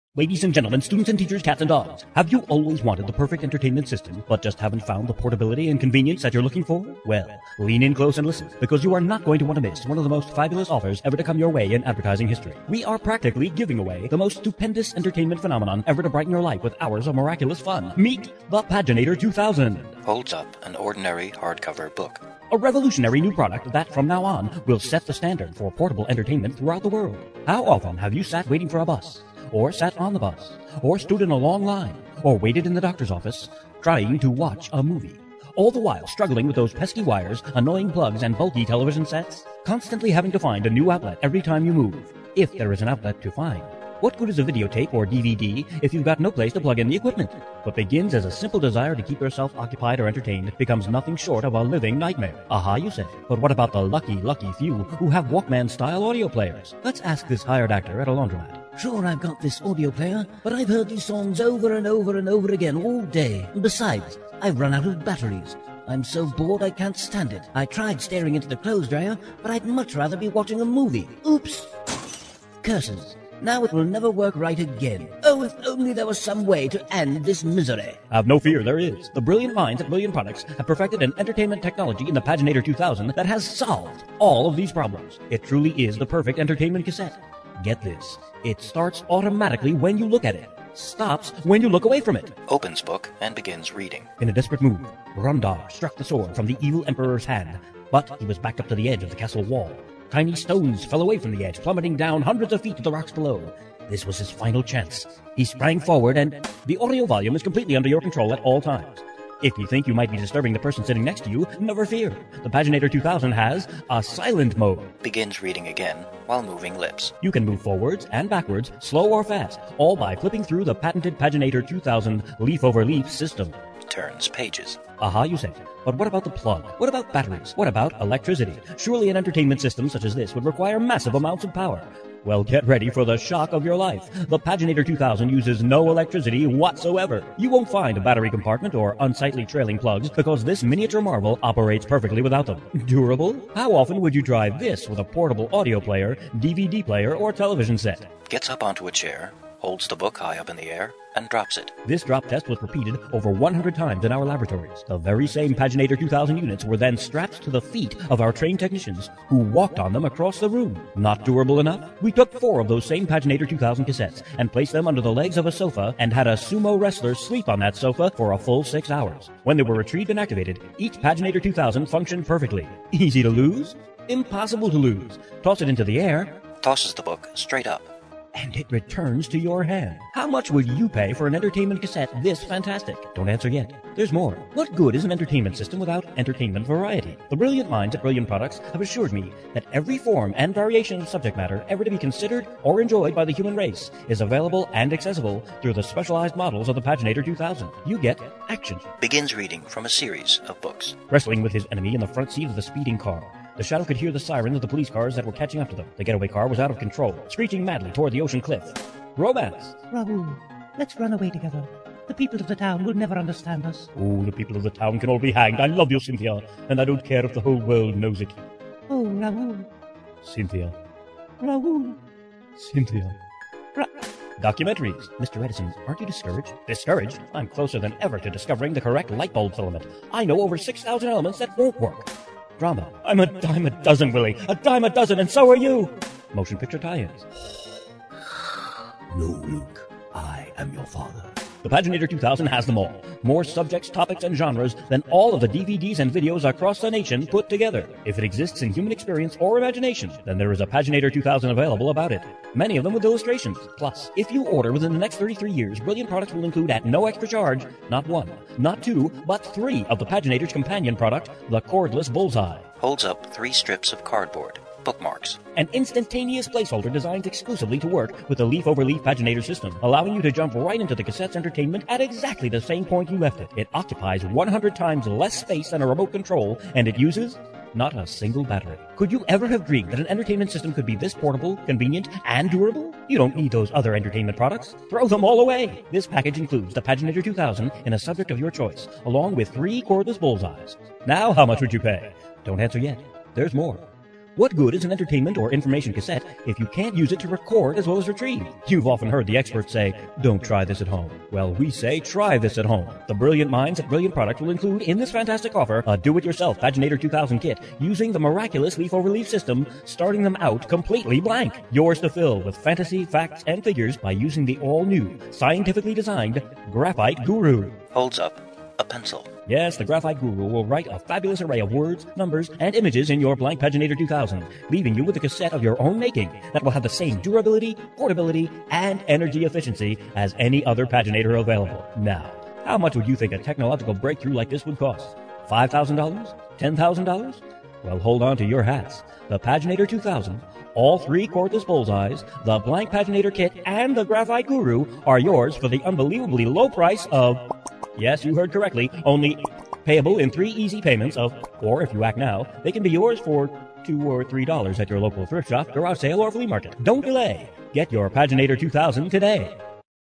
Ladies and gentlemen, students and teachers, cats and dogs, have you always wanted the perfect entertainment system, but just haven't found the portability and convenience that you're looking for? Well, lean in close and listen, because you are not going to want to miss one of the most fabulous offers ever to come your way in advertising history. We are practically giving away the most stupendous entertainment phenomenon ever to brighten your life with hours of miraculous fun. Meet the Paginator 2000. Holds up an ordinary hardcover book. A revolutionary new product that, from now on, will set the standard for portable entertainment throughout the world. How often have you sat waiting for a bus? Or sat on the bus, or stood in a long line, or waited in the doctor's office, trying to watch a movie, all the while struggling with those pesky wires, annoying plugs, and bulky television sets, constantly having to find a new outlet every time you move, if there is an outlet to find. What good is a videotape or DVD if you've got no place to plug in the equipment? What begins as a simple desire to keep yourself occupied or entertained becomes nothing short of a living nightmare. Aha, you say. But what about the lucky few who have Walkman-style audio players? Let's ask this hired actor at a laundromat. Sure, I've got this audio player, but I've heard these songs over and over and over again all day. And besides, I've run out of batteries. I'm so bored I can't stand it. I tried staring into the clothes dryer, but I'd much rather be watching a movie. Oops! Curses. Now it will never work right again. Oh, if only there was some way to end this misery. Have no fear, there is. The brilliant minds at Brilliant Products have perfected an entertainment technology in the Paginator 2000 that has solved all of these problems. It truly is the perfect entertainment cassette. Get this. It starts automatically when you look at it. Stops when you look away from it. Opens book and begins reading. In a desperate move, Rundar struck the sword from the evil emperor's hand, but he was backed up to the edge of the castle wall. Tiny stones fell away from the edge, plummeting down hundreds of feet to the rocks below. This was his final chance. He sprang forward, and the audio volume is completely under your control at all times. If you think you might be disturbing the person sitting next to you, never fear. The Paginator 2000 has a silent mode. Begins reading again while moving lips. You can move forwards and backwards, slow or fast, all by flipping through the patented Paginator 2000 leaf-over-leaf system. Turns pages. Aha, you say. But what about the plug? What about batteries? What about electricity? Surely an entertainment system such as this would require massive amounts of power. Well, get ready for the shock of your life. The Paginator 2000 uses no electricity whatsoever. You won't find a battery compartment or unsightly trailing plugs because this miniature marvel operates perfectly without them. Durable? How often would you try this with a portable audio player, DVD player, or television set? Gets up onto a chair, holds the book high up in the air, and drops it. This drop test was repeated over 100 times in our laboratories. The very same Paginator 2000 units were then strapped to the feet of our trained technicians who walked on them across the room. Not durable enough? We took 4 of those same Paginator 2000 cassettes and placed them under the legs of a sofa and had a sumo wrestler sleep on that sofa for a full 6 hours. When they were retrieved and activated, each Paginator 2000 functioned perfectly. Easy to lose? Impossible to lose. Toss it into the air. Tosses the book straight up. And it returns to your hand. How much would you pay for an entertainment cassette this fantastic? Don't answer yet. There's more. What good is an entertainment system without entertainment variety? The brilliant minds at Brilliant Products have assured me that every form and variation of subject matter ever to be considered or enjoyed by the human race is available and accessible through the specialized models of the Paginator 2000. You get action. Begins reading from a series of books. Wrestling with his enemy in the front seat of the speeding car. The Shadow could hear the sirens of the police cars that were catching up to them. The getaway car was out of control, screeching madly toward the ocean cliff. Romance. Raoul, let's run away together. The people of the town will never understand us. Oh, the people of the town can all be hanged. I love you, Cynthia, and I don't care if the whole world knows it. Oh, Raoul. Cynthia. Raoul. Cynthia. Documentaries. Mr. Edison, aren't you discouraged? Discouraged? I'm closer than ever to discovering the correct light bulb filament. I know over 6,000 elements that won't work. Drama. I'm a dime a dozen, Willie. A dime a dozen, and so are you. Motion picture tie-ins. No, Luke. I am your father. The Paginator 2000 has them all. More subjects, topics, and genres than all of the DVDs and videos across the nation put together. If it exists in human experience or imagination, then there is a Paginator 2000 available about it. Many of them with illustrations. Plus, if you order within the next 33 years, Brilliant Products will include at no extra charge, not 1, not 2, but 3 of the Paginator's companion product, the cordless Bullseye. Holds up 3 strips of cardboard. Bookmarks. An instantaneous placeholder designed exclusively to work with the leaf-over-leaf Paginator system, allowing you to jump right into the cassette's entertainment at exactly the same point you left it. It occupies 100 times less space than a remote control, and it uses not a single battery. Could you ever have dreamed that an entertainment system could be this portable, convenient, and durable? You don't need those other entertainment products. Throw them all away. This package includes the Paginator 2000 in a subject of your choice, along with 3 cordless Bullseyes. Now, how much would you pay? Don't answer yet. There's more. What good is an entertainment or information cassette if you can't use it to record as well as retrieve? You've often heard the experts say, don't try this at home. Well, we say try this at home. The brilliant minds at Brilliant Product will include in this fantastic offer a do-it-yourself Paginator 2000 kit using the miraculous leaf-over-leaf system, starting them out completely blank. Yours to fill with fantasy, facts, and figures by using the all-new, scientifically designed Graphite Guru. Holds up a pencil. Yes, the Graphite Guru will write a fabulous array of words, numbers, and images in your blank Paginator 2000, leaving you with a cassette of your own making that will have the same durability, portability, and energy efficiency as any other paginator available. Now, how much would you think a technological breakthrough like this would cost? $5,000? $10,000? Well, hold on to your hats. The Paginator 2000, all 3 cordless bullseyes, the blank Paginator kit, and the Graphite Guru are yours for the unbelievably low price of... Yes, you heard correctly, only payable in 3 easy payments of, or if you act now, they can be yours for $2 or $3 at your local thrift shop, garage sale, or flea market. Don't delay. Get your Paginator 2000 today.